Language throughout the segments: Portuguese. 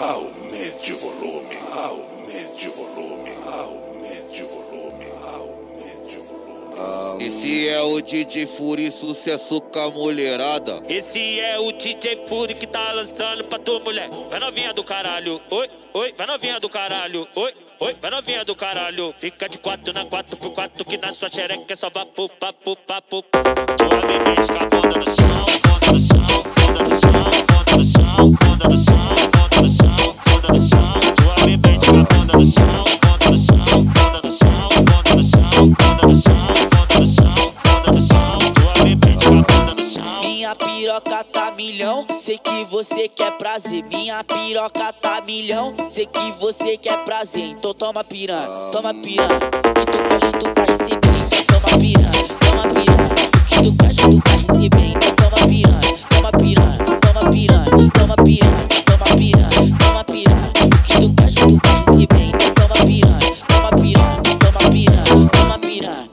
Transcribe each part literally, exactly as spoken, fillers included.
aumente o volume, aumente o volume, aumente o volume, aumente o volume. Esse é o D J Fury, sucesso com a mulherada. Esse é o D J Fury que tá lançando pra tua mulher. Vai novinha do caralho, oi, oi, vai novinha do caralho, oi, oi, vai novinha do caralho. Fica de quatro na quatro por quatro que na sua xereca é só vapo, papo, papo. Suavemente com a bunda no chão, bunda no chão, bunda no chão, bunda no chão, bunda no chão, bunda no chão, bunda no chão. Suavemente com a bunda no chão, bunda no chão, bunda no chão, bunda no chão, bunda no chão, bunda no chão, bunda no chão. Suavemente com a bunda no chão. Minha piroca tá milhão, sei que você quer prazer. Minha piroca tá milhão, sei que você quer prazer. Então toma piranha, toma piranha. O que tu gosta tu vai receber. Então toma piranha, toma piranha. O que tu gosta tu vai receber. Então toma piranha, toma piranha, toma piranha, toma piranha, toma piranha, toma piranha. O que tu gosta tu vai receber. Então toma piranha, toma piranha, toma piranha, toma piranha.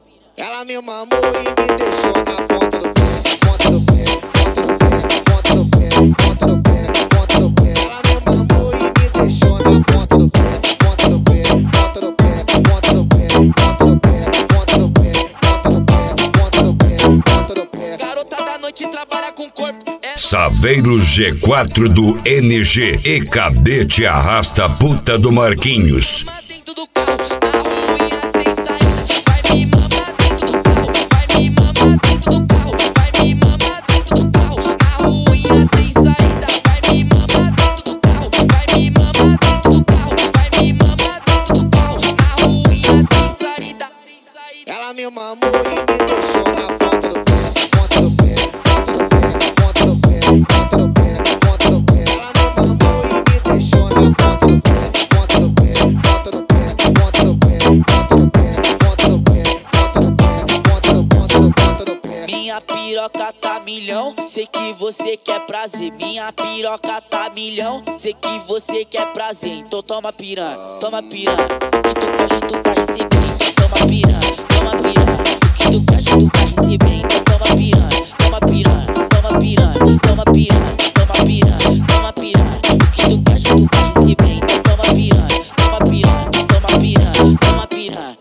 Ela me mamou e me deixou na ponta do pé, ponta do pé, ponta do pé, ponta do pé, ponta do pé, ponta do pé. Ela me mamou e me deixou na ponta do pé, ponta do pé, ponta do pé, ponta do pé, ponta do pé, ponta do pé, ponta do pé, ponta do pé, ponta do pé. Garota da noite trabalha com corpo. É Saveiro G quatro do N G e Cadete Arrasta Puta do Marquinhos. dentro do carro, na ruinha sem saída. Vai me mamar dentro do carro, vai me mamar dentro do carro, vai me mamar dentro do carro, na ruinha sem saída. Vai me mamar dentro do carro, vai me mamar dentro do carro, vai me mamar dentro do carro, na ruinha sem saída. Ela me mamou e me deixou na ponta do pé, ponta do pé, ponta do pé, ponta do pé, ponta do pé, ponta do pé. Ela me mamou e me deixou na ponta do pé, ponta do pé, ponta do pé, ponta do pé, ponta do pé, ponta do pé, ponta do pé, ponta do ponta do ponta do pé. Minha piroca tá milhão, sei que você quer prazer. Minha piroca tá milhão, sei que você quer prazer. Então toma piranha, toma piranha. O que tu gosta tu vai receber. Então toma piranha, toma piranha. O que tu gosta tu vai receber. Então toma piranha, toma piranha, toma piranha, toma piranha, toma piranha, toma piranha. O que tu gosta tu vai receber. Então toma piranha, toma piranha, toma piranha, toma piranha.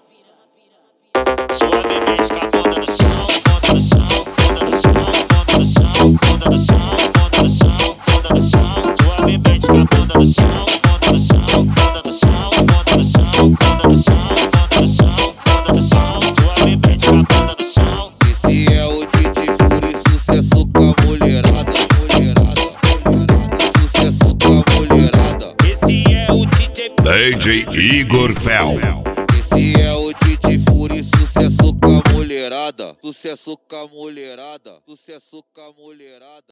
Suavemente com a bunda no chão, bunda no chão, bunda no chão, bunda no chão, bunda no chão, bunda no chão, bunda no chão. Suavemente com a bunda no chão, bunda no chão, bunda no chão, bunda no chão, bunda no chão, bunda no chão, bunda no chão. Suavemente com a bunda no chão. Esse é o D J Fury, sucesso com a mulherada, mulherada, mulherada, sucesso com a mulherada. Esse é o D J D J Igor Fel. Esse é o D J Fury, sucesso com a mulherada, sucesso com a mulherada, sucesso com a mulherada.